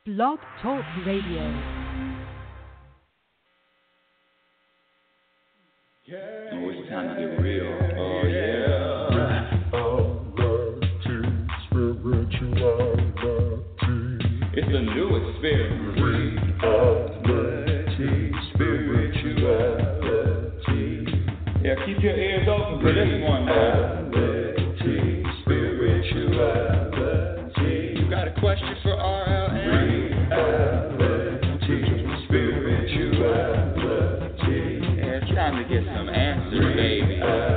Blog Talk Radio. Oh, it's time to get real. Oh, yeah. It's a new experience. Yeah, keep your ears open for this one now. You got a question for RLN? Yeah, it's time to get some answers, baby.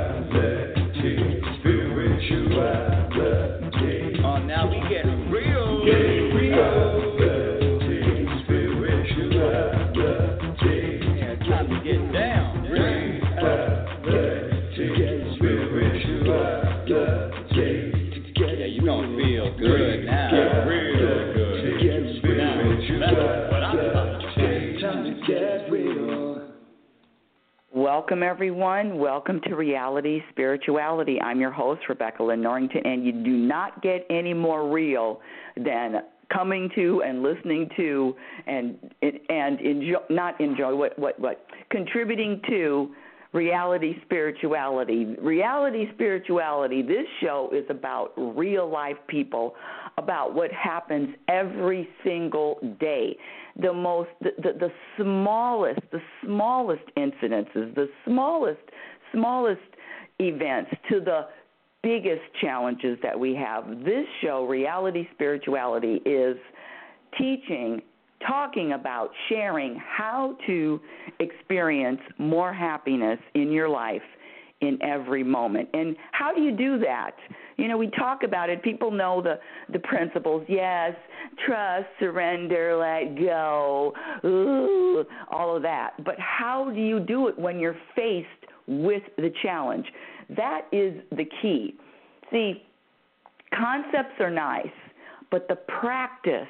Oh, now we get real. Yeah, it's time to get down. Yeah, you gonna feel good now. Real good. Now, that's what I'm talking about. Time to get real. Welcome, everyone. Welcome to Reality Spirituality. I'm your host, Rebecca Lynn Norrington, and you do not get any more real than coming to and listening to and contributing to Reality Spirituality. Reality Spirituality, this show is about real life people, about what happens every single day. The smallest incidences, the smallest events to the biggest challenges that we have. This show, Reality Spirituality, is teaching, talking about, sharing how to experience more happiness in your life in every moment. And how do you do that? You know, we talk about it. People know the principles. Yes, trust, surrender, let go, all of that. But how do you do it when you're faced with the challenge? That is the key. See, concepts are nice, but the practice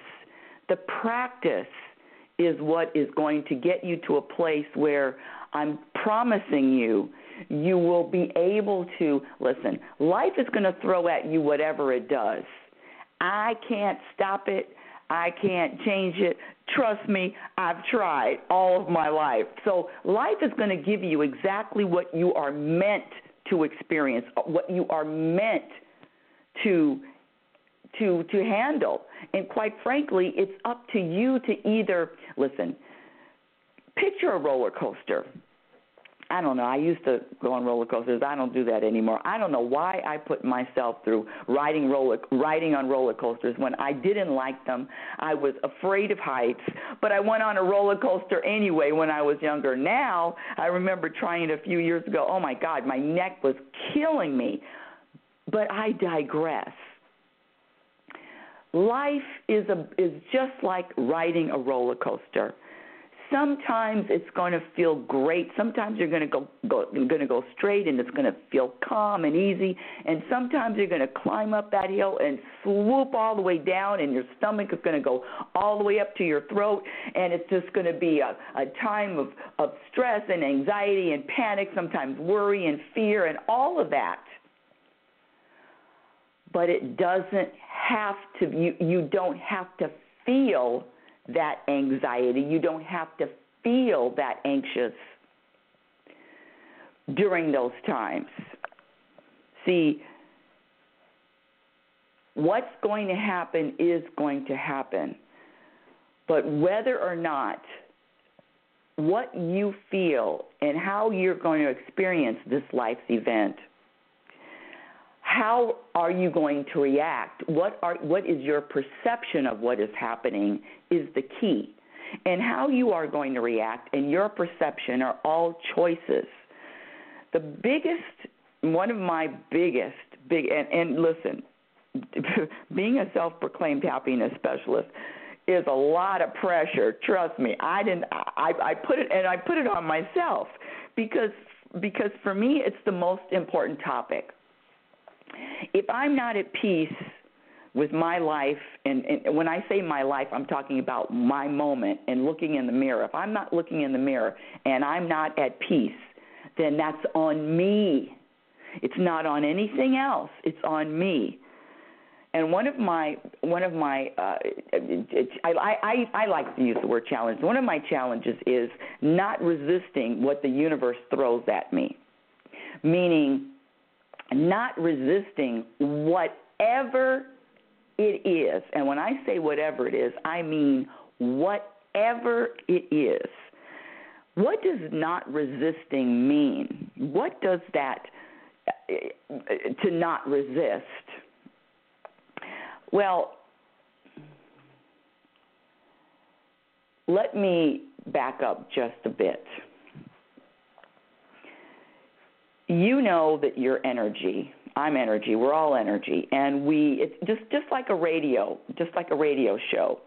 is what is going to get you to a place where I'm promising you will be able to, listen, life is going to throw at you whatever it does. I can't stop it. I can't change it. Trust me, I've tried all of my life. So life is going to give you exactly what you are meant to experience, what you are meant to handle. And quite frankly, it's up to you to either, listen, picture a roller coaster. I don't know. I used to go on roller coasters. I don't do that anymore. I don't know why I put myself through riding on roller coasters when I didn't like them. I was afraid of heights, but I went on a roller coaster anyway when I was younger. Now, I remember trying it a few years ago. Oh, my God, my neck was killing me. But I digress. Life is just like riding a roller coaster. Sometimes it's going to feel great. Sometimes you're going to go straight and it's going to feel calm and easy. And sometimes you're going to climb up that hill and swoop all the way down, and your stomach is going to go all the way up to your throat. And it's just going to be a time of stress and anxiety and panic, sometimes worry and fear and all of that. But it doesn't have to. You don't have to feel that anxiety. You don't have to feel that anxious during those times. See, what's going to happen is going to happen. But whether or not what you feel and how you're going to experience this life's event, how are you going to react? What is your perception of what is happening is the key. And how you are going to react and your perception are all choices. One of my biggest, and listen, being a self-proclaimed happiness specialist is a lot of pressure. Trust me, I put it on myself because for me it's the most important topic. If I'm not at peace with my life, and when I say my life, I'm talking about my moment and looking in the mirror. If I'm not looking in the mirror and I'm not at peace, then that's on me. It's not on anything else. It's on me. And one of my I like to use the word challenge. One of my challenges is not resisting what the universe throws at me, meaning not resisting whatever it is. And when I say whatever it is, I mean whatever it is. What does not resisting mean? What does that to not resist? Well, let me back up just a bit. You know that you're energy. I'm energy. We're all energy, and it's just like a radio show.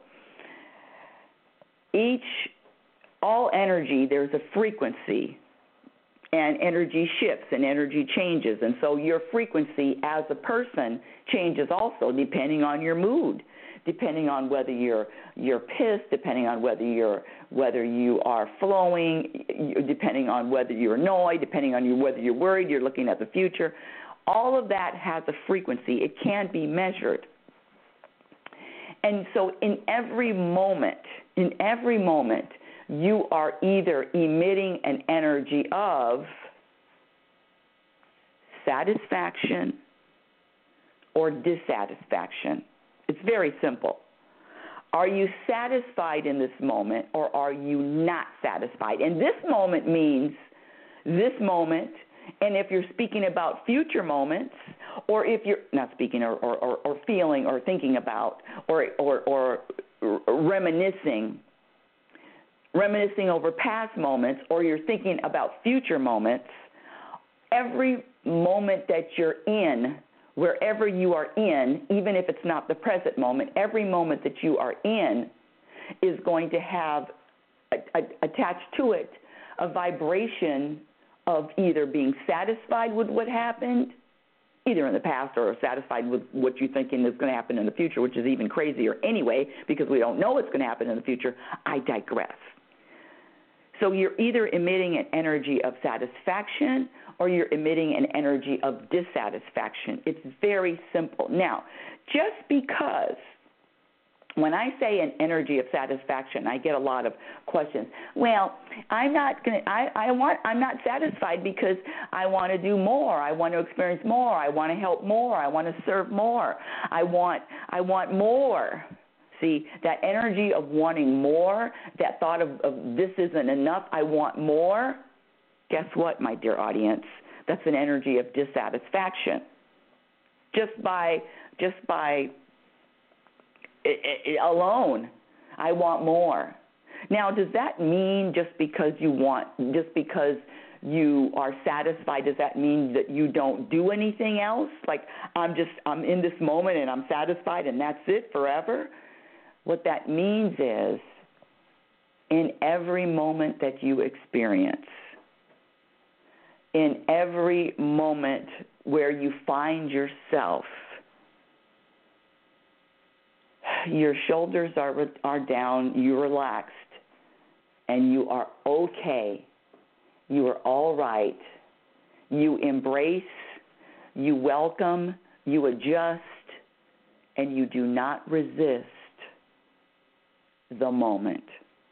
All energy, there's a frequency, and energy shifts and energy changes, and so your frequency as a person changes also depending on your mood, depending on whether you're pissed, depending on whether you are flowing, depending on whether you're annoyed, depending on whether you're worried, you're looking at the future. All of that has a frequency. It can be measured. And so in every moment, you are either emitting an energy of satisfaction or dissatisfaction. It's very simple. Are you satisfied in this moment, or are you not satisfied? And this moment means this moment, and if you're speaking about future moments, or if you're not speaking or feeling or thinking about or reminiscing over past moments, or you're thinking about future moments, every moment that you're in, wherever you are in, even if it's not the present moment, every moment that you are in is going to have attached to it a vibration of either being satisfied with what happened, either in the past, or satisfied with what you're thinking is going to happen in the future, which is even crazier anyway, because we don't know what's going to happen in the future. I digress. So you're either emitting an energy of satisfaction or you're emitting an energy of dissatisfaction. It's very simple. Now, just because when I say an energy of satisfaction, I get a lot of questions. Well, I'm not satisfied because I want to do more. I want to experience more. I want to help more. I want to serve more. I want more. See, that energy of wanting more, that thought of this isn't enough, I want more, guess what, my dear audience? That's an energy of dissatisfaction. Just by it alone, I want more. Now, does that mean just because you are satisfied, does that mean that you don't do anything else? Like I'm in this moment and I'm satisfied and that's it forever? What that means is, in every moment that you experience, in every moment where you find yourself, your shoulders are down, you're relaxed, and you are okay. You are all right. You embrace, you welcome, you adjust, and you do not resist the moment.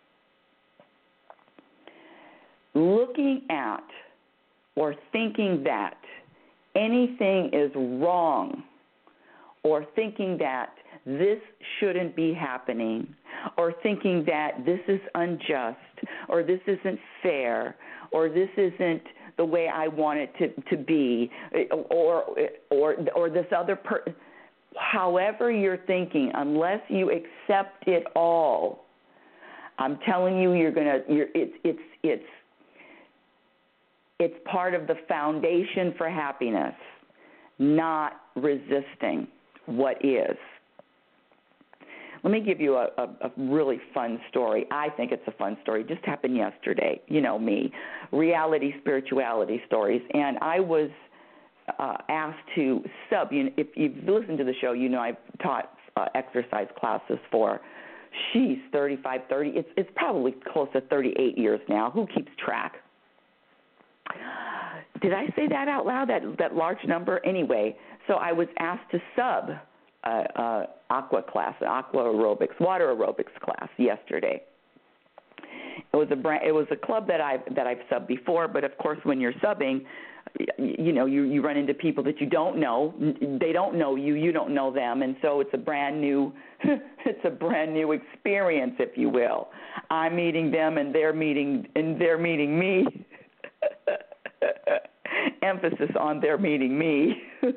Looking at or thinking that anything is wrong, or thinking that this shouldn't be happening, or thinking that this is unjust, or this isn't fair, or this isn't the way I want it to be, or this other person. However you're thinking, unless you accept it all, I'm telling you, it's part of the foundation for happiness, not resisting what is. Let me give you a really fun story. I think it's a fun story. It just happened yesterday. You know me, reality, spirituality stories. And I was asked to sub. If you've listened to the show, you know I've taught exercise classes for, 35, 30. It's probably close to 38 years now. Who keeps track? Did I say that out loud, that large number? Anyway, so I was asked to sub aqua aerobics, water aerobics class yesterday. It was a club that I've subbed before, but of course when you're subbing, you run into people that you don't know. They don't know you, you don't know them, and so it's a brand new experience, if you will. I'm meeting them and they're meeting me. Emphasis on they're meeting me.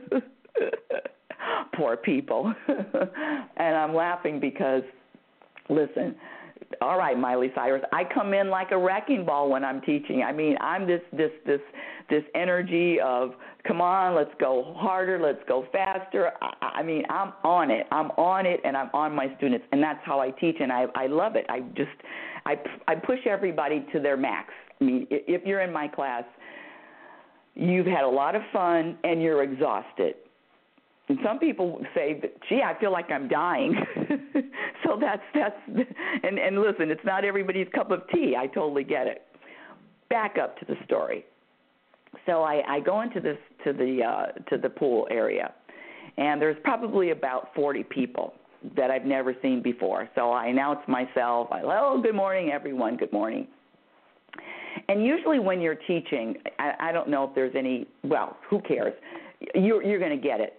Poor people. And I'm laughing because, listen, all right, Miley Cyrus, I come in like a wrecking ball when I'm teaching. I mean, I'm this energy of, come on, let's go harder, let's go faster. I mean, I'm on it, and I'm on my students, and that's how I teach, and I love it. I push everybody to their max. I mean, if you're in my class, you've had a lot of fun, and you're exhausted. And some people say, gee, I feel like I'm dying. So that's and listen, it's not everybody's cup of tea. I totally get it. Back up to the story. So I go into the pool area, and there's probably about 40 people that I've never seen before. So I announce myself. Hello, good morning, everyone. Good morning. And usually when you're teaching, I don't know if there's any. Well, who cares? You're going to get it.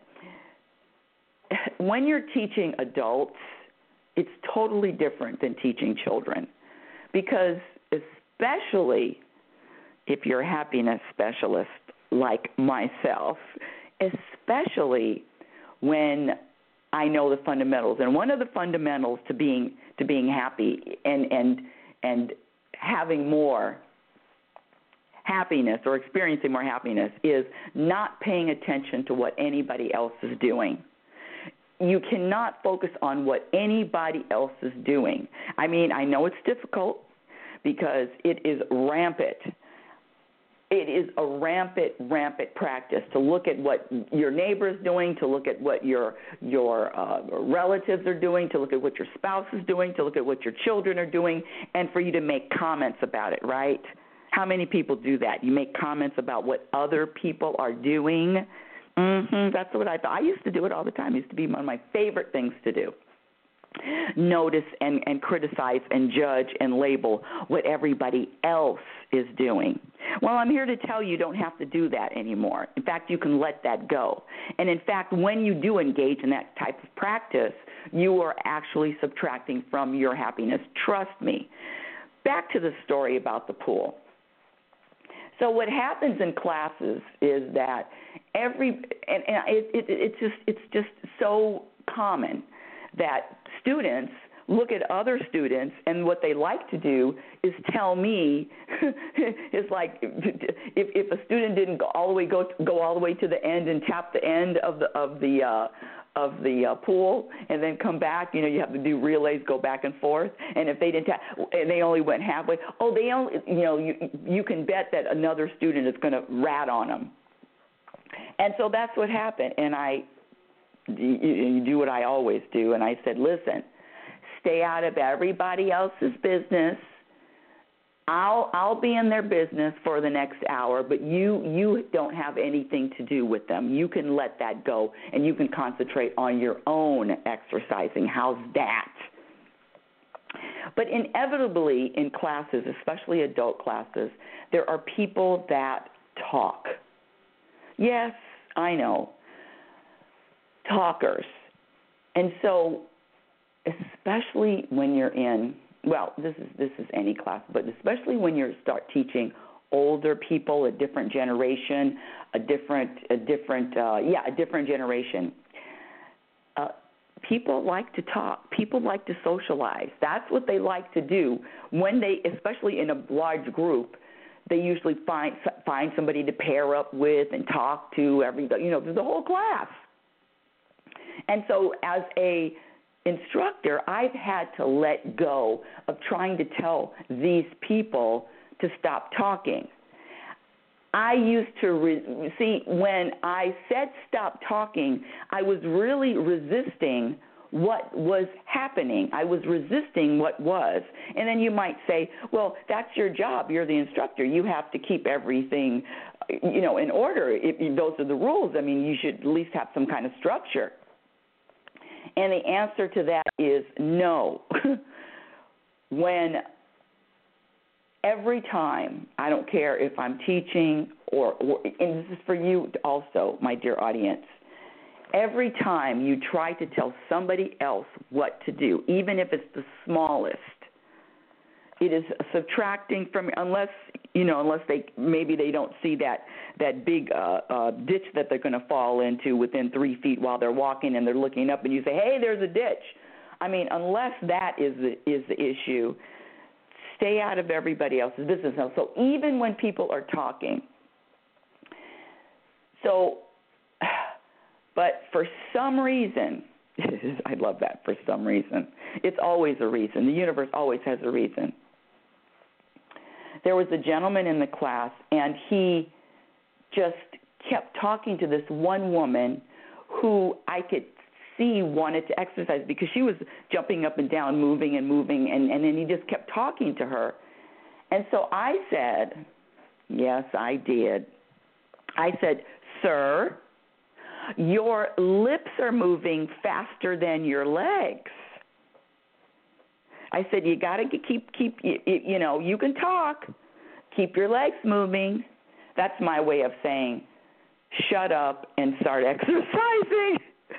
When you're teaching adults, it's totally different than teaching children, because especially if you're a happiness specialist like myself, especially when I know the fundamentals. And one of the fundamentals to being happy and having more happiness or experiencing more happiness is not paying attention to what anybody else is doing. You cannot focus on what anybody else is doing. I mean, I know it's difficult because it is rampant. It is a rampant practice to look at what your neighbor's doing, to look at what your relatives are doing, to look at what your spouse is doing, to look at what your children are doing, and for you to make comments about it, right? How many people do that? You make comments about what other people are doing. That's what I thought. I used to do it all the time. It used to be one of my favorite things to do. Notice and criticize and judge and label what everybody else is doing. Well, I'm here to tell you don't have to do that anymore. In fact, you can let that go. And in fact, when you do engage in that type of practice, you are actually subtracting from your happiness. Trust me. Back to the story about the pool. So what happens in classes is that it's just so common that students look at other students, and what they like to do is tell me is like if a student didn't go all the way to the end and tap the end of the pool and then come back, you have to do relays, go back and forth. And if they didn't and they only went halfway, you can bet that another student is going to rat on them. And so that's what happened. And you do what I always do, and I said, listen, stay out of everybody else's business. I'll be in their business for the next hour, but you don't have anything to do with them. You can let that go, and you can concentrate on your own exercising. How's that? But inevitably in classes, especially adult classes, there are people that talk. Yes, I know. Talkers. And so especially when you're in, well, this is any class, but especially when you start teaching older people, a different generation, a different generation. People like to talk. People like to socialize. That's what they like to do. Especially in a large group, they usually find somebody to pair up with and talk to the whole class. And so as a instructor, I've had to let go of trying to tell these people to stop talking. I used to see when I said stop talking, I was really resisting what was happening. I was resisting what was. And then you might say, well, that's your job. You're the instructor. You have to keep everything, in order. Those are the rules. I mean, you should at least have some kind of structure. And the answer to that is no. When every time, I don't care if I'm teaching and this is for you also, my dear audience, every time you try to tell somebody else what to do, even if it's the smallest, it is subtracting from, unless they don't see that big ditch that they're going to fall into within 3 feet while they're walking and they're looking up and you say, hey, there's a ditch. I mean, unless that is the issue, stay out of everybody else's business. Now, so even when people are talking, but for some reason, I love that, for some reason. It's always a reason. The universe always has a reason. There was a gentleman in the class, and he just kept talking to this one woman who I could see wanted to exercise because she was jumping up and down, moving, and then he just kept talking to her. And so I said, yes, I did. I said, sir, your lips are moving faster than your legs. I said, you got to keep, you can talk. Keep your legs moving. That's my way of saying, shut up and start exercising.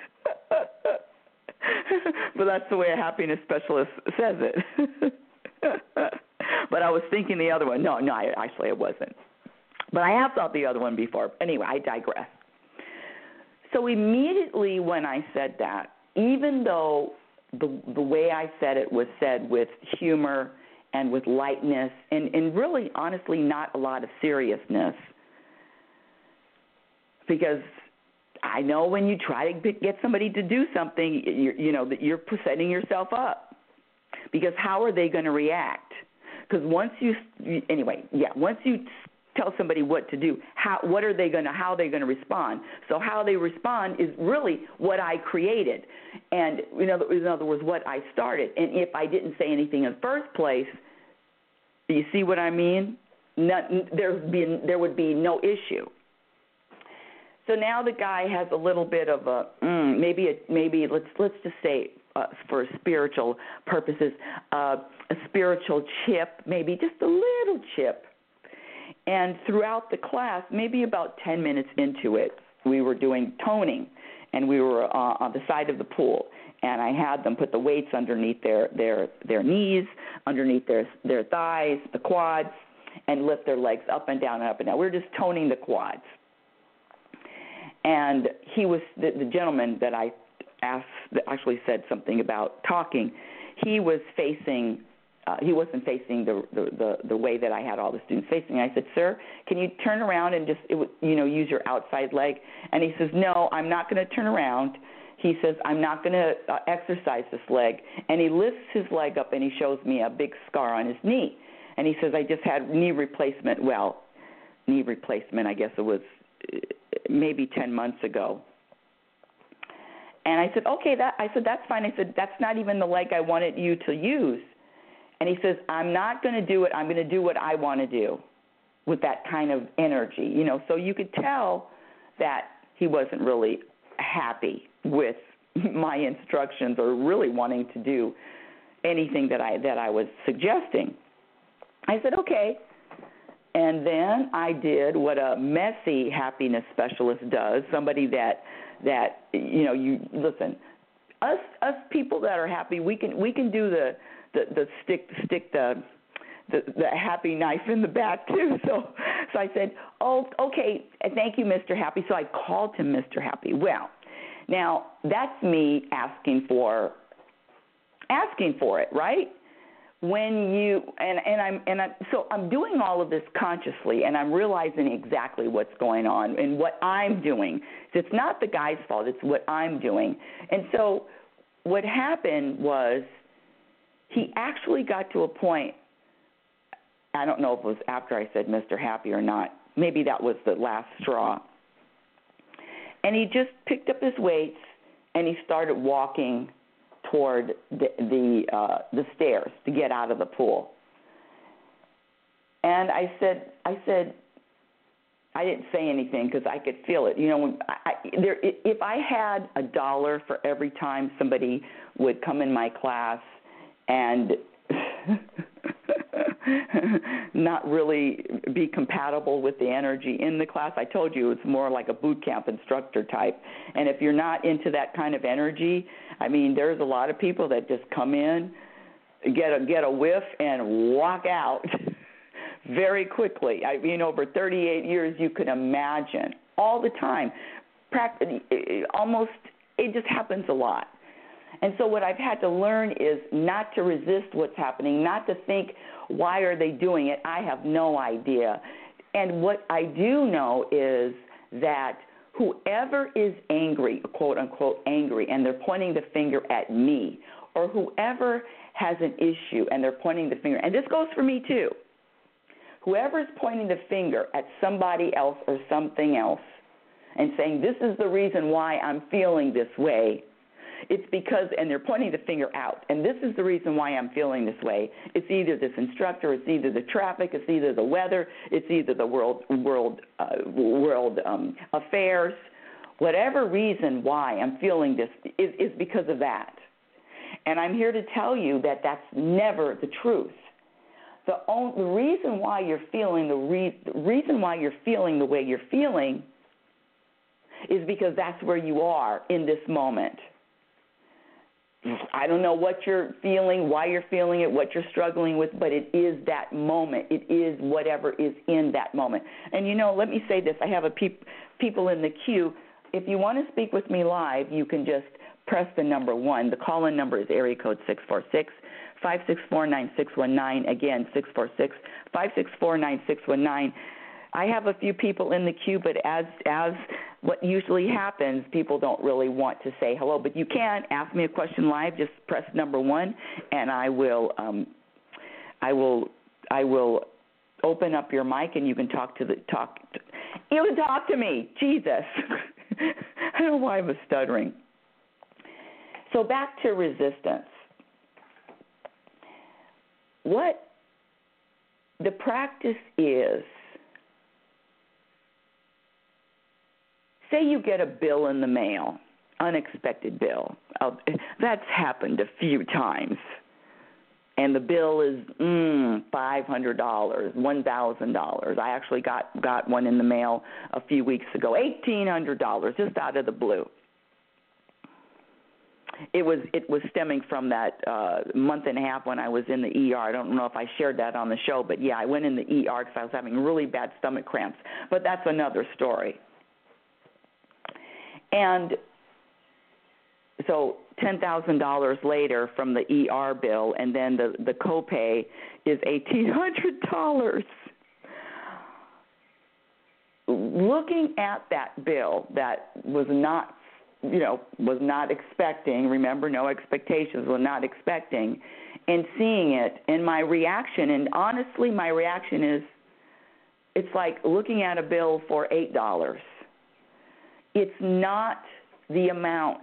But that's the way a happiness specialist says it. But I was thinking the other one. No, actually it wasn't. But I have thought the other one before. Anyway, I digress. So immediately when I said that, even though the way I said it was said with humor and with lightness and really, honestly, not a lot of seriousness, because I know when you try to get somebody to do something, you're setting yourself up. Because how are they going to react? Because once you tell somebody what to do, how are they going to respond? So how they respond is really what I created, and in other words, what I started. And if I didn't say anything in the first place, do you see what I mean? There would be no issue. So now the guy has a little bit of a maybe let's just say for spiritual purposes a spiritual chip, maybe just a little chip. And throughout the class, maybe about 10 minutes into it, we were doing toning, and we were on the side of the pool. And I had them put the weights underneath their knees, underneath their thighs, the quads, and lift their legs up and down and up and down. We were just toning the quads. And he was the gentleman that I asked that actually said something about talking. He was facing. He wasn't facing the way that I had all the students facing. I said, sir, can you turn around and just use your outside leg? And he says, no, I'm not going to turn around. He says, I'm not going to exercise this leg. And he lifts his leg up and he shows me a big scar on his knee. And he says, I just had knee replacement. Well, knee replacement, I guess it was maybe 10 months ago. And I said, okay, that's fine. I said, that's not even the leg I wanted you to use. And he says, I'm not going to do it. I'm going to do what I want to do with that kind of energy. So you could tell that he wasn't really happy with my instructions or really wanting to do anything that I was suggesting. I said, okay. And then I did what a messy happiness specialist does, somebody that you listen, us people that are happy, we can do the stick the happy knife in the back too. So I said, oh, okay, thank you, Mr. Happy. So I called him Mr. Happy. Well, now that's me asking for it, right? When you so I'm doing all of this consciously, and I'm realizing exactly what's going on and what I'm doing. So it's not the guy's fault; it's what I'm doing. And so what happened was he actually got to a point. I don't know if it was after I said Mr. Happy or not. Maybe that was the last straw. And he just picked up his weights and he started walking toward the stairs to get out of the pool. And I said, I didn't say anything because I could feel it. You know, if I had $1 for every time somebody would come in my class and not really be compatible with the energy in the class, I told you it's more like a boot camp instructor type. And if you're not into that kind of energy, I mean, there's a lot of people that just come in, get a whiff, and walk out very quickly. I mean, over 38 years, you can imagine all the time. It just happens a lot. And so what I've had to learn is not to resist what's happening, not to think, why are they doing it? I have no idea. And what I do know is that whoever is angry, quote unquote angry, and they're pointing the finger at me, or whoever has an issue and they're pointing the finger, and this goes for me too, whoever's pointing the finger at somebody else or something else and saying, this is the reason why I'm feeling this way, it's because, and they're pointing the finger out, and this is the reason why I'm feeling this way. It's either this instructor, it's either the traffic, it's either the weather, it's either the world affairs. Whatever reason why I'm feeling this is because of that. And I'm here to tell you that that's never the truth. The reason why you're feeling the reason why you're feeling the way you're feeling is because that's where you are in this moment. I don't know what you're feeling, why you're feeling it, what you're struggling with, but it is that moment. It is whatever is in that moment. And, you know, let me say this. I have people in the queue. If you want to speak with me live, you can just press the number 1. The call-in number is area code 646-564-9619. Again, 646-564-9619. I have a few people in the queue, but as what usually happens, people don't really want to say hello. But you can ask me a question live. Just press number 1, and I will open up your mic, and you can talk to me. Jesus, I don't know why I was stuttering. So back to resistance. What the practice is, say you get a bill in the mail, unexpected bill. That's happened a few times. And the bill is $500, $1,000. I actually got one in the mail a few weeks ago, $1,800, just out of the blue. It was stemming from that month and a half when I was in the ER. I don't know if I shared that on the show, but yeah, I went in the ER because I was having really bad stomach cramps. But that's another story. And so $10,000 later from the ER bill, and then the copay is $1,800. Looking at that bill that was not expecting, remember, no expectations, was not expecting, and seeing it, and my reaction, and honestly my reaction is, it's like looking at a bill for $8. It's not the amount.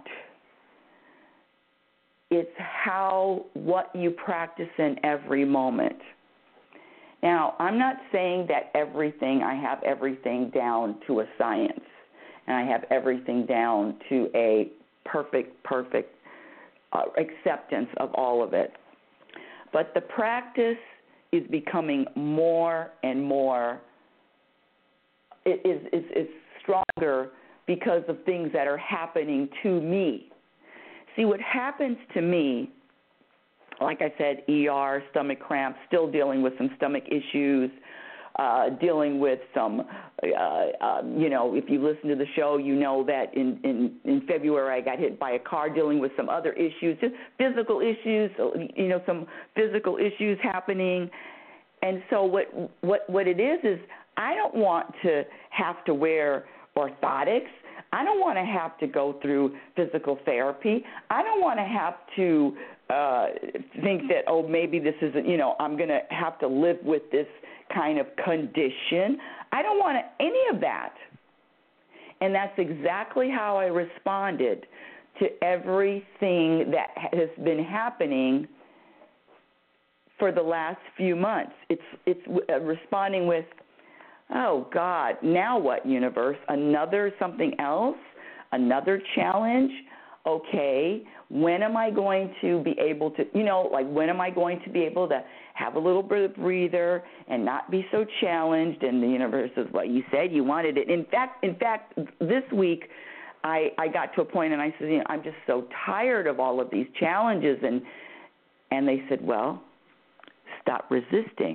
It's what you practice in every moment. Now, I'm not saying that I have everything down to a science, and I have everything down to a perfect acceptance of all of it. But the practice is becoming more and more, it is stronger because of things that are happening to me. See, what happens to me, like I said, ER, stomach cramps, still dealing with some stomach issues, dealing with some, if you listen to the show, you know that in February I got hit by a car, dealing with some other issues, just physical issues, some physical issues happening. And so what it is I don't want to have to wear orthotics. I don't want to have to go through physical therapy. I don't want to have to think that, maybe this isn't, I'm going to have to live with this kind of condition. I don't want any of that. And that's exactly how I responded to everything that has been happening for the last few months. It's responding with, Oh, God, now what, universe? Another something else? Another challenge? Okay, when am I going to be able to, when am I going to be able to have a little bit of breather and not be so challenged? And the universe is, well, you said you wanted it. In fact, this week I got to a point and I said, I'm just so tired of all of these challenges. And they said, well, stop resisting.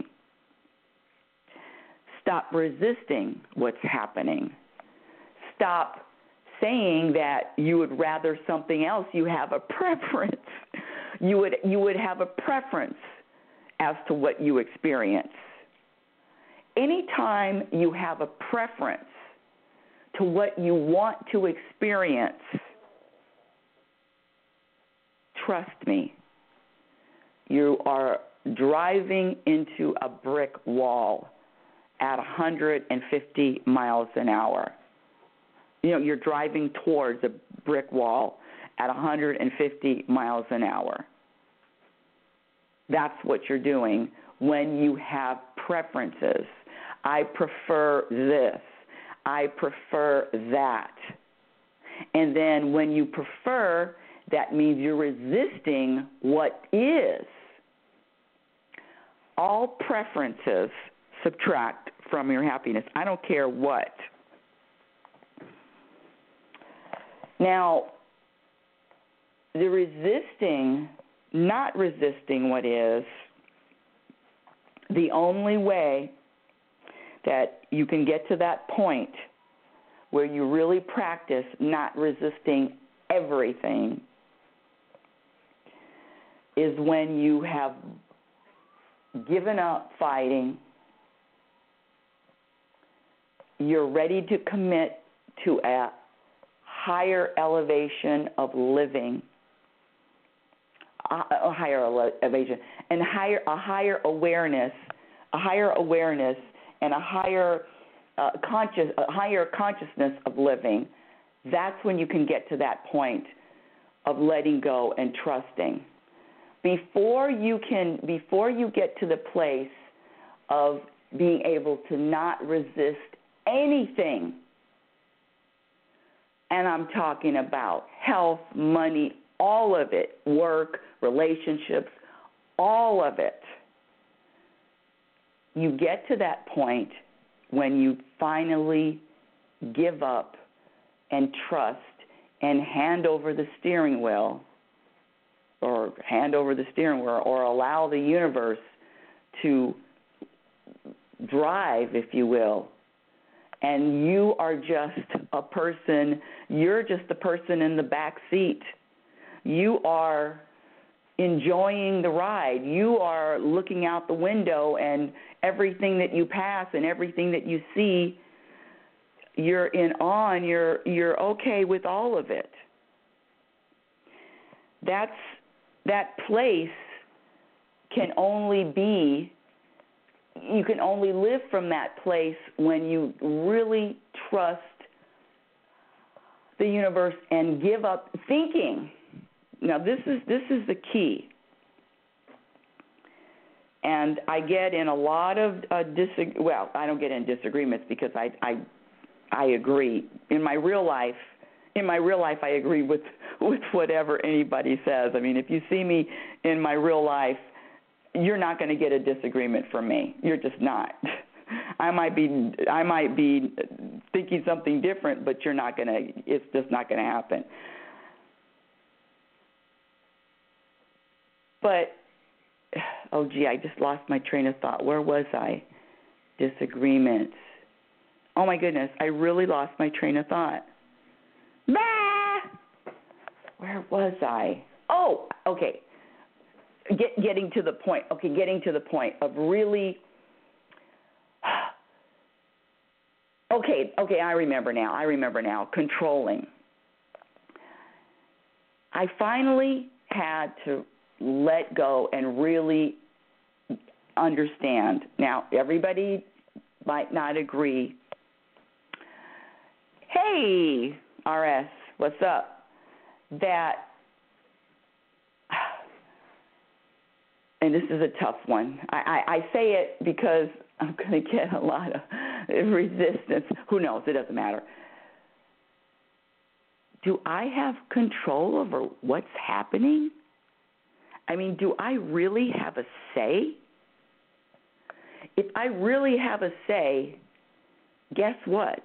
Stop resisting what's happening. Stop saying that you would rather something else. You have a preference. You would have a preference as to what you experience. Anytime you have a preference to what you want to experience, trust me, you are driving into a brick wall at 150 miles an hour. You're driving towards a brick wall at 150 miles an hour. That's what you're doing when you have preferences. I prefer this. I prefer that. And then when you prefer, that means you're resisting what is. All preferences subtract from your happiness. I don't care what. Now, the resisting, not resisting what is, the only way that you can get to that point where you really practice not resisting everything is when you have given up fighting, you're ready to commit to a higher elevation of living, a higher elevation, and a higher awareness, and a higher consciousness of living. That's when you can get to that point of letting go and trusting. Before you get to the place of being able to not resist anything, and I'm talking about health, money, all of it, work, relationships, all of it. You get to that point when you finally give up and trust and hand over the steering wheel, or allow the universe to drive, if you will. And you are just a person, you're just the person in the back seat. You are enjoying the ride. You are looking out the window, and everything that you pass and everything that you see, you're in awe and you're okay with all of it. That place can only be, you can only live from that place when you really trust the universe and give up thinking. Now, this is the key. And I get in a lot of I don't get in disagreements because I agree. In my real life, I agree with whatever anybody says. I mean, if you see me in my real life, you're not going to get a disagreement from me. You're just not. I might be thinking something different, but it's just not going to happen. But, I just lost my train of thought. Where was I? Disagreements. Oh, my goodness, I really lost my train of thought. Where was I? Oh, okay. Getting to the point. Okay, getting to the point of really. Okay, I remember now. Controlling. I finally had to let go and really understand. Now, everybody might not agree. Hey, RS, what's up? That, and this is a tough one. I say it because I'm going to get a lot of resistance. Who knows? It doesn't matter. Do I have control over what's happening? I mean, do I really have a say? If I really have a say, guess what?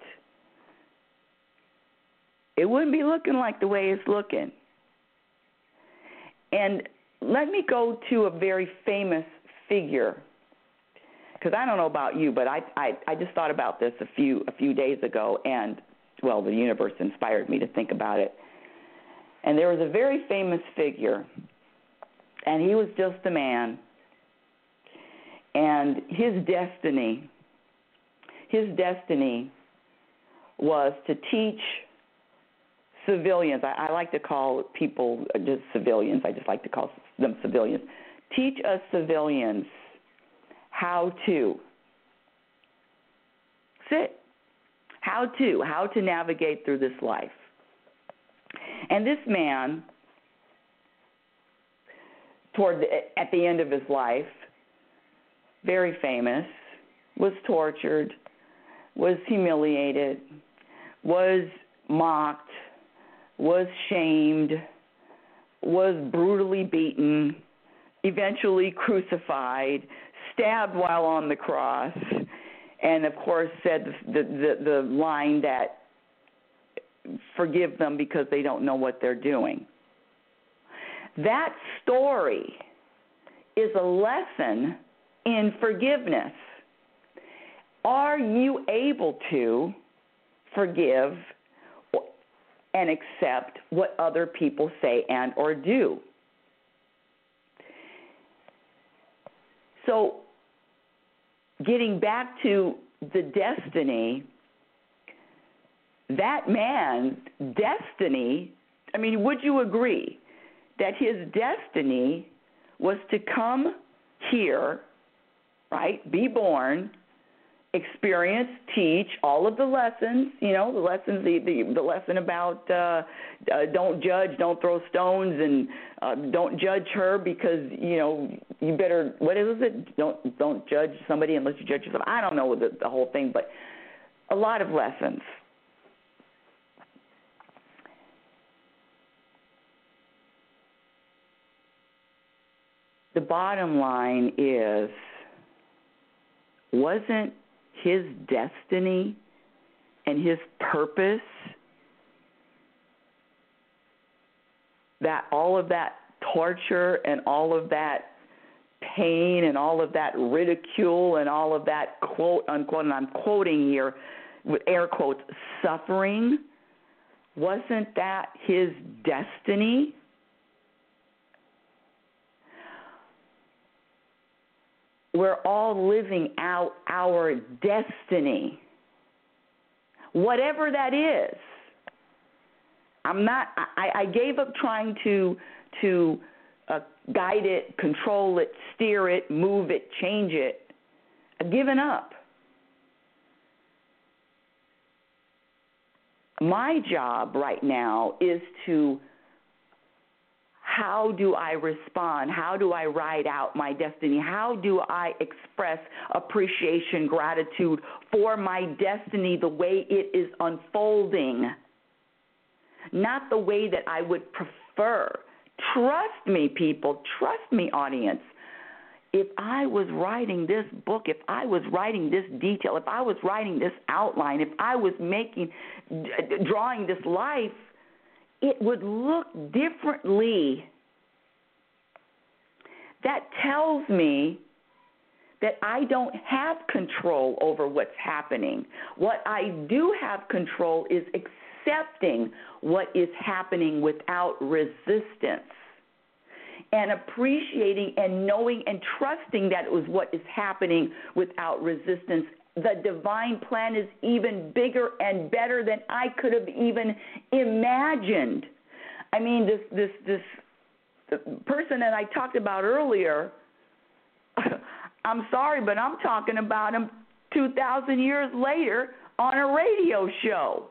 It wouldn't be looking like the way it's looking. And let me go to a very famous figure, because I don't know about you, but I just thought about this a few days ago, and, well, the universe inspired me to think about it. And there was a very famous figure, and he was just a man, and his destiny was to teach civilians. I like to call people just civilians. I just like to call them civilians. Teach us civilians how to how to navigate through this life. And this man, at the end of his life, very famous, was tortured, was humiliated, was mocked, was shamed, was brutally beaten, eventually crucified, stabbed while on the cross, and of course said the line that, forgive them because they don't know what they're doing. That story is a lesson in forgiveness. Are you able to forgive and accept what other people say and or do? So, getting back to the destiny, that man's destiny, I mean, would you agree that his destiny was to come here, right, be born, experience, teach all of the lessons, the lessons, the lesson about don't judge, don't throw stones, and don't judge her because, you better, what is it? Don't judge somebody unless you judge yourself. I don't know the whole thing, but a lot of lessons. The bottom line is, wasn't his destiny and his purpose that all of that torture and all of that pain and all of that ridicule and all of that quote unquote, and I'm quoting here with air quotes, suffering, wasn't that his destiny? We're all living out our destiny, whatever that is. I gave up trying to guide it, control it, steer it, move it, change it. I've given up. My job right now is to, how do I respond? How do I ride out my destiny? How do I express appreciation, gratitude for my destiny the way it is unfolding? Not the way that I would prefer. Trust me, people. Trust me, audience. If I was writing this book, if I was writing this detail, if I was writing this outline, if I was drawing this life, it would look differently. That tells me that I don't have control over what's happening. What I do have control is accepting what is happening without resistance and appreciating and knowing and trusting that it was what is happening without resistance. The divine plan is even bigger and better than I could have even imagined. I mean, this person that I talked about earlier, I'm sorry, but I'm talking about him 2,000 years later on a radio show.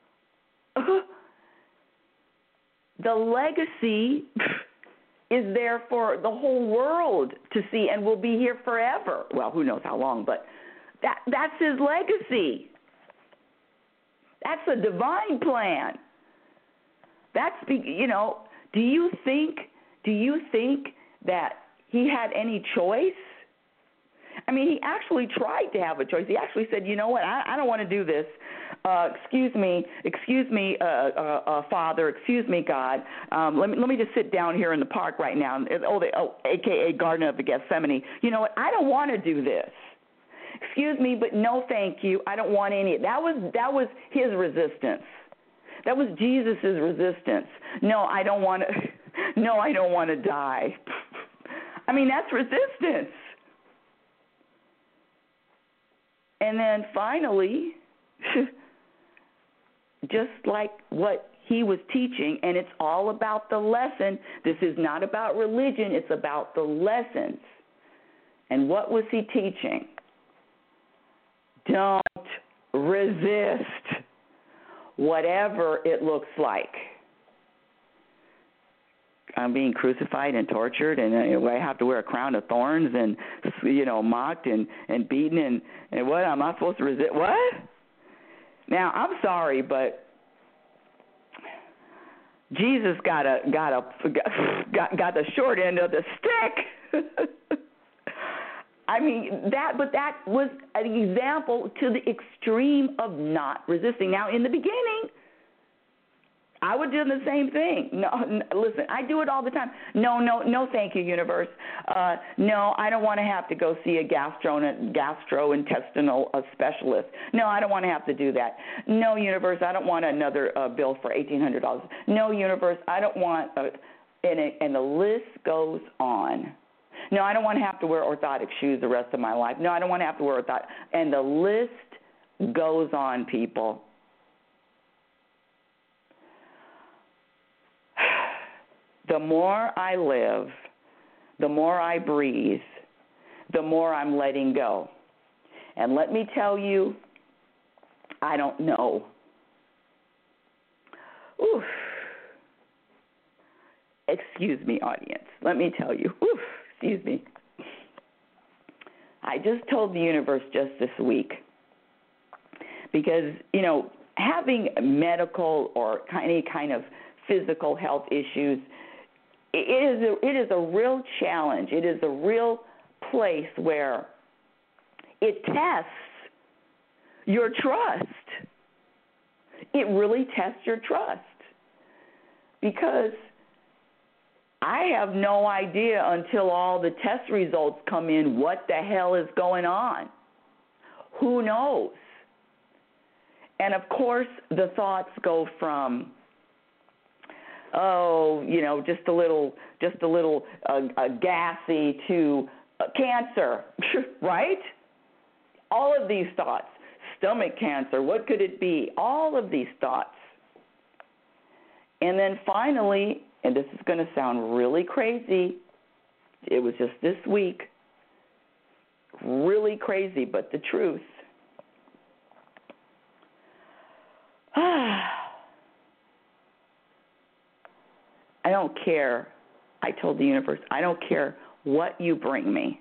The legacy is there for the whole world to see and will be here forever. Well, who knows how long, but That's his legacy. That's a divine plan. Do you think that he had any choice? I mean, he actually tried to have a choice. He actually said, you know what, I don't want to do this. Excuse me, Father, excuse me, God. Let me just sit down here in the park right now, a.k.a. Garden of the Gethsemane. You know what, I don't want to do this. Excuse me, but no thank you. I don't want any. That was his resistance. That was Jesus' resistance. No, I don't want to. No, I don't want to die. I mean, that's resistance. And then finally, just like what he was teaching, and it's all about the lesson. This is not about religion. It's about the lessons. And what was he teaching? Don't resist whatever it looks like. I'm being crucified and tortured, and I have to wear a crown of thorns, and mocked and beaten, and what? Am I supposed to resist? What? Now, I'm sorry, but Jesus got the short end of the stick. I mean, that was an example to the extreme of not resisting. Now, in the beginning, I would do the same thing. No, listen, I do it all the time. No, thank you, universe. No, I don't want to have to go see a gastrointestinal specialist. No, I don't want to have to do that. No, universe, I don't want another bill for $1,800. No, universe, I don't want, and the list goes on. No, I don't want to have to wear orthotic shoes the rest of my life. No, I don't want to have to wear orthotic. And the list goes on, people. The more I live, the more I breathe, the more I'm letting go. And let me tell you, I don't know. Oof. Excuse me, audience. Let me tell you. Oof. Excuse me. I just told the universe just this week because, having medical or any kind of physical health issues, it is a real challenge. It is a real place where it tests your trust. It really tests your trust because I have no idea until all the test results come in what the hell is going on. Who knows? And of course, the thoughts go from, just a little gassy to cancer, right? All of these thoughts, stomach cancer, what could it be? All of these thoughts. And then finally, and this is going to sound really crazy, it was just this week, really crazy, but the truth. I don't care. I told the universe, I don't care what you bring me.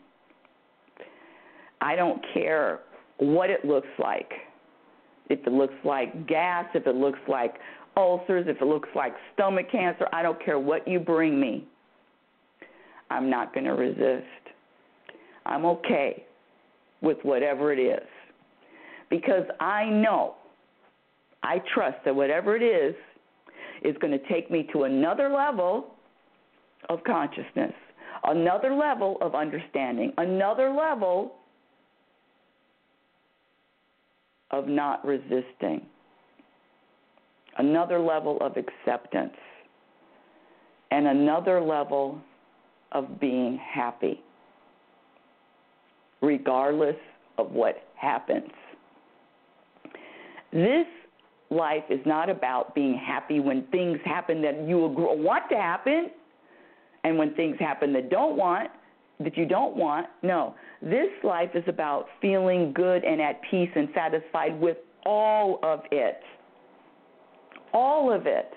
I don't care what it looks like. If it looks like gas, if it looks like ulcers, if it looks like stomach cancer, I don't care what you bring me. I'm not going to resist. I'm okay with whatever it is. Because I trust that whatever it is going to take me to another level of consciousness, another level of understanding, another level of not resisting, another level of acceptance, and another level of being happy, regardless of what happens. This life is not about being happy when things happen that you want to happen, and when things happen that you don't want. No, this life is about feeling good and at peace and satisfied with all of it. All of it.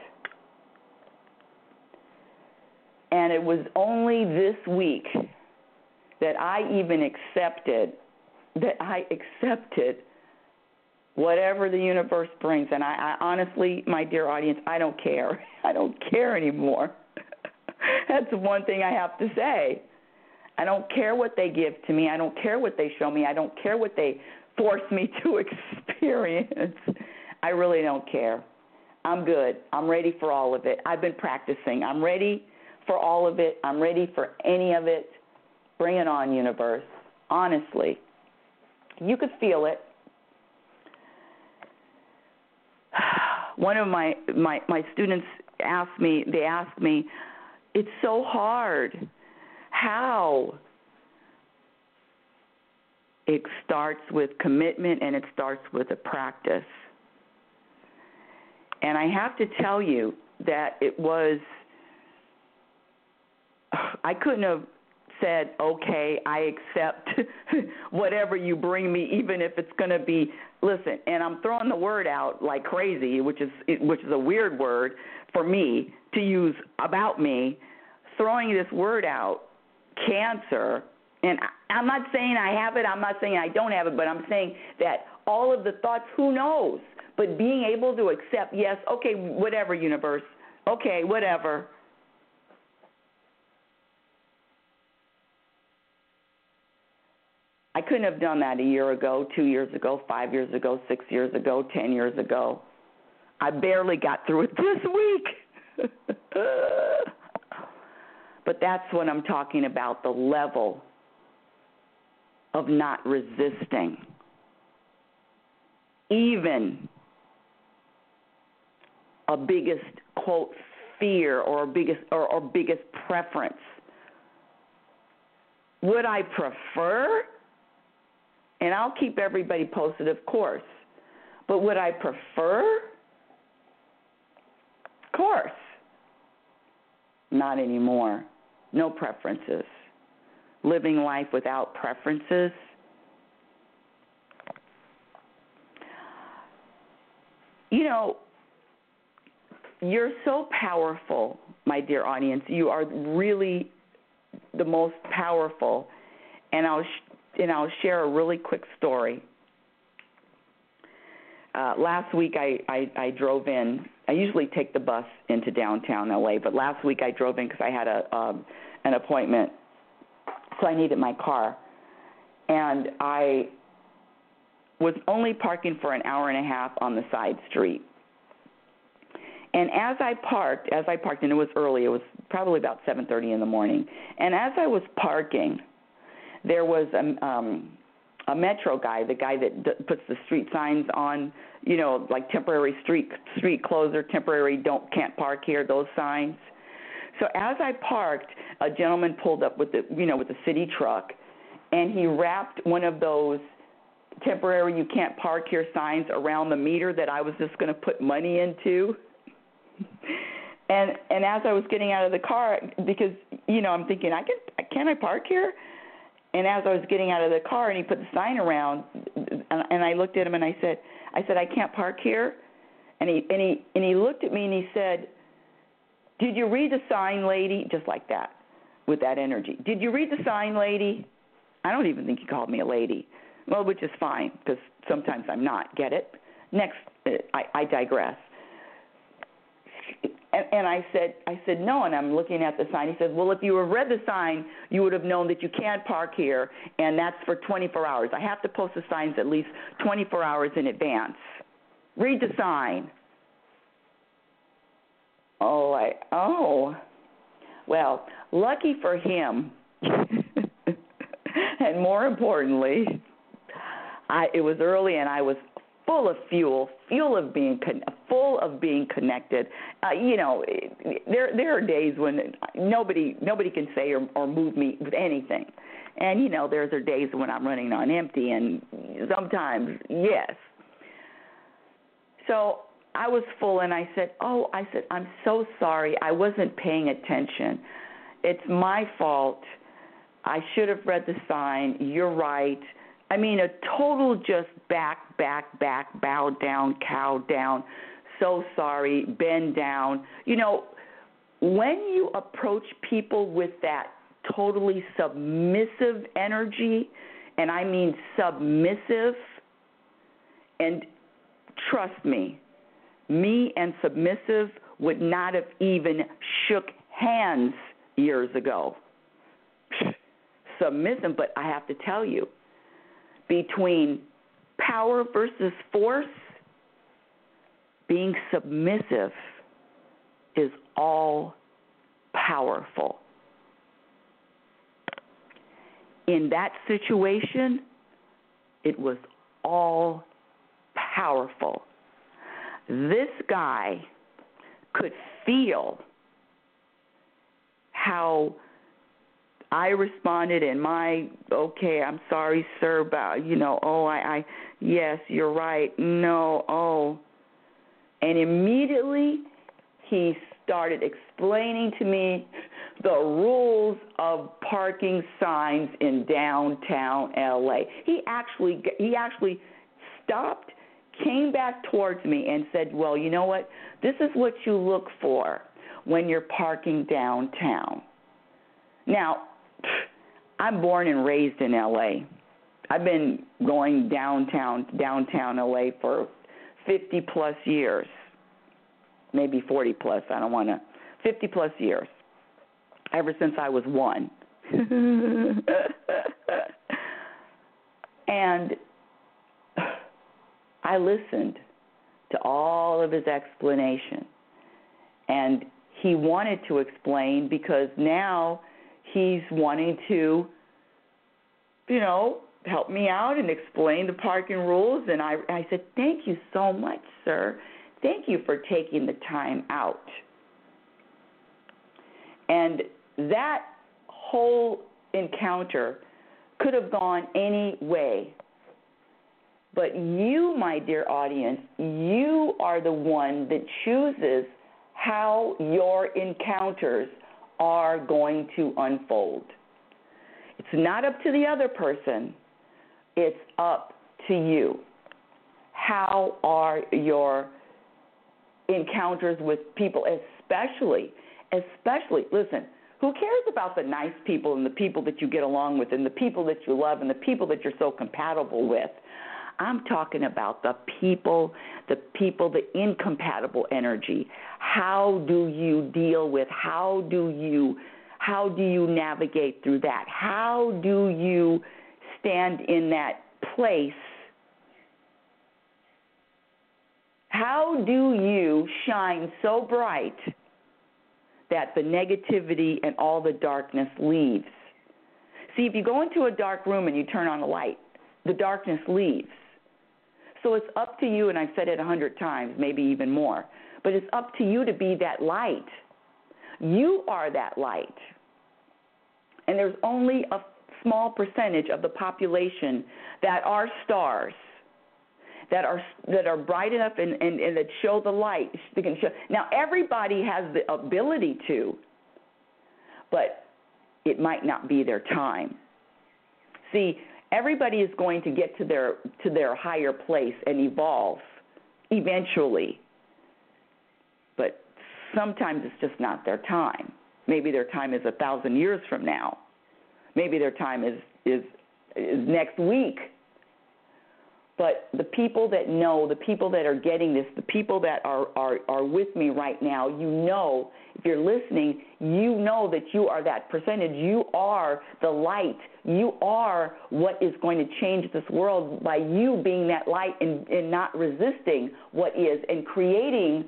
And it was only this week that I even accepted that I accepted whatever the universe brings. And I honestly, my dear audience, I don't care. I don't care anymore. That's one thing I have to say. I don't care what they give to me. I don't care what they show me. I don't care what they force me to experience. I really don't care. I'm good. I'm ready for all of it. I've been practicing. I'm ready for all of it. I'm ready for any of it. Bring it on, universe. Honestly. You could feel it. One of my students asked me, it's so hard. How? It starts with commitment and it starts with a practice. And I have to tell you that I couldn't have said, okay, I accept whatever you bring me, even if it's going to be, listen, and I'm throwing the word out like crazy, which is a weird word for me to use about me, throwing this word out, cancer, and I'm not saying I have it, I'm not saying I don't have it, but I'm saying that all of the thoughts, who knows, but being able to accept, yes, okay, whatever, universe, okay, whatever. I couldn't have done that a year ago, 2 years ago, 5 years ago, 6 years ago, 10 years ago. I barely got through it this week. But that's what I'm talking about, the level of not resisting. Even a biggest, quote, fear or biggest preference. Would I prefer? And I'll keep everybody posted, of course. But would I prefer? Of course. Not anymore. No preferences. Living life without preferences. You know, you're so powerful, my dear audience. You are really the most powerful. And I'll share a really quick story. Last week I drove in. I usually take the bus into downtown LA, but last week I drove in because I had an appointment, so I needed my car. And I was only parking for an hour and a half on the side street. And as I parked, and it was early, it was probably about 7:30 in the morning, and as I was parking, there was a Metro guy, the guy that puts the street signs on, you know, like temporary street closer, temporary can't park here, those signs. So as I parked, a gentleman pulled up with the city truck, and he wrapped one of those temporary you can't park here signs around the meter that I was just going to put money into. And as I was getting out of the car, because, you know, I'm thinking, can I park here? And as I was getting out of the car and he put the sign around, and I looked at him and I said, I can't park here. And he looked at me and he said, did you read the sign, lady? Just like that, with that energy. Did you read the sign, lady? I don't even think he called me a lady. Well, which is fine, because sometimes I'm not. Get it? Next, I digress. And I said, no, and I'm looking at the sign. He said, well, if you had read the sign, you would have known that you can't park here, and that's for 24 hours. I have to post the signs at least 24 hours in advance. Read the sign. Well, lucky for him, and more importantly, it was early and I was full of full of being connected. You know, there are days when nobody can say or move me with anything, and you know, there are days when I'm running on empty, and sometimes yes. So I was full, and I said, I'm so sorry, I wasn't paying attention. It's my fault. I should have read the sign. You're right. I mean, a total just back, bow down, cow down, so sorry, bend down. You know, when you approach people with that totally submissive energy and I mean submissive, and trust me and submissive would not have even shook hands years ago. Submissive, but I have to tell you, between power versus force, being submissive is all powerful. In that situation, it was all powerful. This guy could feel how I responded in my, okay, I'm sorry, sir, about, yes, you're right, no, And immediately he started explaining to me the rules of parking signs in downtown LA. He actually stopped, came back towards me and said, well, you know what? This is what you look for when you're parking downtown. Now, I'm born and raised in LA. I've been going downtown LA for 50 plus years, maybe 40 plus. 50 plus years, ever since I was 1. And I listened to all of his explanation. And he wanted to explain because now he's wanting to, help me out and explain the parking rules. And I said, thank you so much, sir. Thank you for taking the time out. And that whole encounter could have gone any way. But you, my dear audience, you are the one that chooses how your encounters are going to unfold. It's not up to the other person. It's up to you. How are your encounters with people, especially, listen, who cares about the nice people and the people that you get along with and the people that you love and the people that you're so compatible with? I'm talking about the incompatible energy. How do you deal with, how do you navigate through that? How do you stand in that place? How do you shine so bright that the negativity and all the darkness leaves? See, if you go into a dark room and you turn on a light, the darkness leaves. So it's up to you, and I've said it 100 times, maybe even more, but it's up to you to be that light. You are that light. And there's only a small percentage of the population that are stars, that are bright enough and that show the light. They can show. Now, everybody has the ability to, but it might not be their time. See, everybody is going to get to their higher place and evolve eventually, but sometimes it's just not their time. Maybe their time is 1,000 years from now. Maybe their time is next week. But the people that know, the people that are getting this, the people that are with me right now, if you're listening, you know that you are that percentage. You are the light. You are what is going to change this world by you being that light and not resisting what is and creating.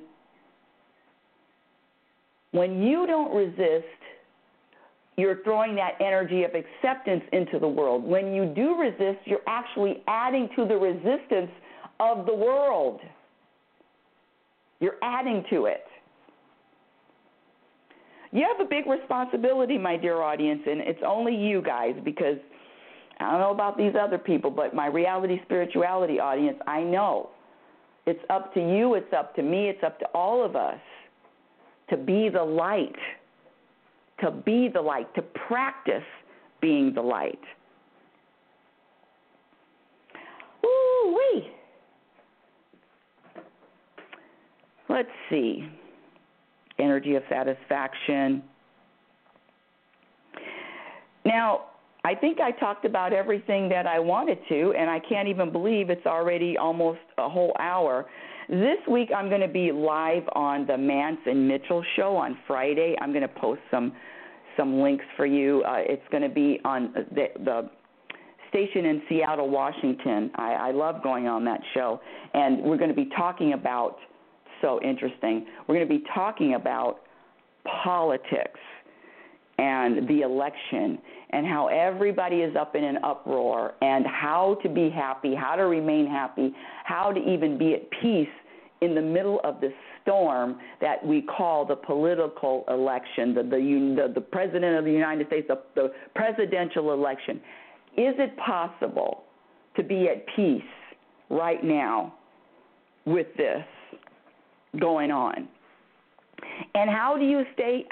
When you don't resist, you're throwing that energy of acceptance into the world. When you do resist, you're actually adding to the resistance of the world. You're adding to it. You have a big responsibility, my dear audience, and it's only you guys, because I don't know about these other people, but my reality spirituality audience, I know. It's up to you, it's up to me, it's up to all of us to be the light. To be the light, to practice being the light. Woo-wee. Let's see. Energy of satisfaction. Now, I think I talked about everything that I wanted to, and I can't even believe it's already almost a whole hour. This week I'm going to be live on the Mance and Mitchell show on Friday. I'm going to post some links for you. It's going to be on the station in Seattle, Washington. I love going on that show. And we're going to be talking about, so interesting, we're going to be talking about politics and the election and how everybody is up in an uproar and how to be happy, how to remain happy, how to even be at peace in the middle of this storm that we call the political election, the President of the United States, the presidential election. Is it possible to be at peace right now with this going on? And how do you stay?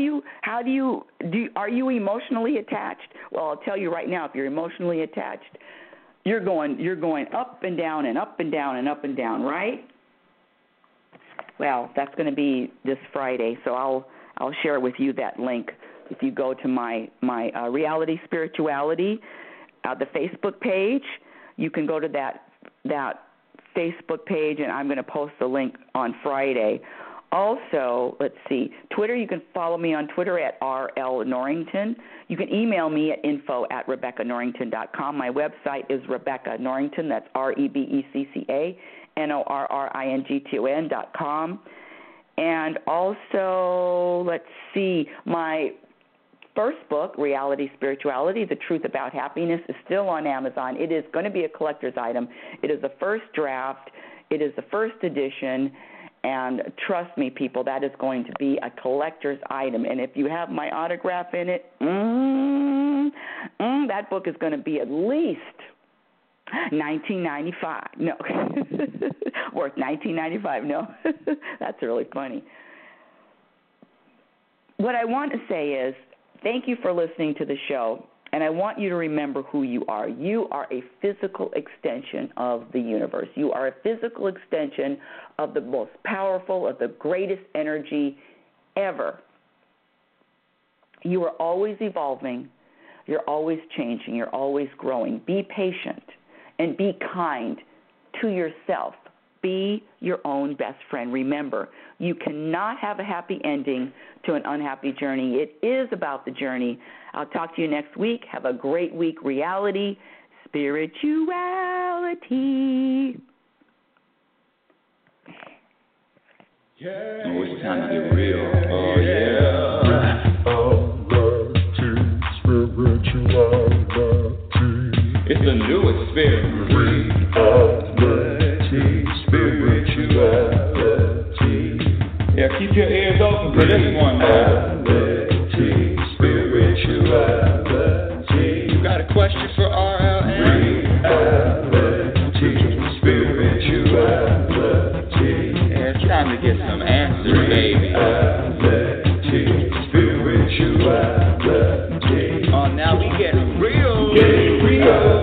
Are you emotionally attached? Well, I'll tell you right now, if you're emotionally attached, you're going up and down and up and down and up and down, right? Well, that's going to be this Friday, so I'll share with you that link. If you go to my Reality Spirituality, the Facebook page, you can go to that Facebook page, and I'm going to post the link on Friday. Also, let's see, Twitter, you can follow me on Twitter at RL Norrington. You can email me at info@RebeccaNorrington.com. My website is Rebecca Norrington, that's RebeccaNorrington.com. And also, let's see, my first book, Reality Spirituality, The Truth About Happiness, is still on Amazon. It is going to be a collector's item. It is the first draft. It is the first edition. And trust me, people, that is going to be a collector's item. And if you have my autograph in it, that book is going to be at least $19.95. No, worth $19.95. No, that's really funny. What I want to say is thank you for listening to the show. And I want you to remember who you are. You are a physical extension of the universe. You are a physical extension of the most powerful, of the greatest energy ever. You are always evolving. You're always changing. You're always growing. Be patient and be kind to yourself. Be your own best friend. Remember, you cannot have a happy ending to an unhappy journey. It is about the journey. I'll talk to you next week. Have a great week. Reality, spirituality. Yeah. Oh, it's time to get real. Oh, yeah. It's a new experience. Spirituality. Yeah, keep your ears open for this one, man. Spirituality. You got a question for RLN? Spirituality. Yeah, it's time to get some answers, baby. Spirituality. Oh, now we getting real.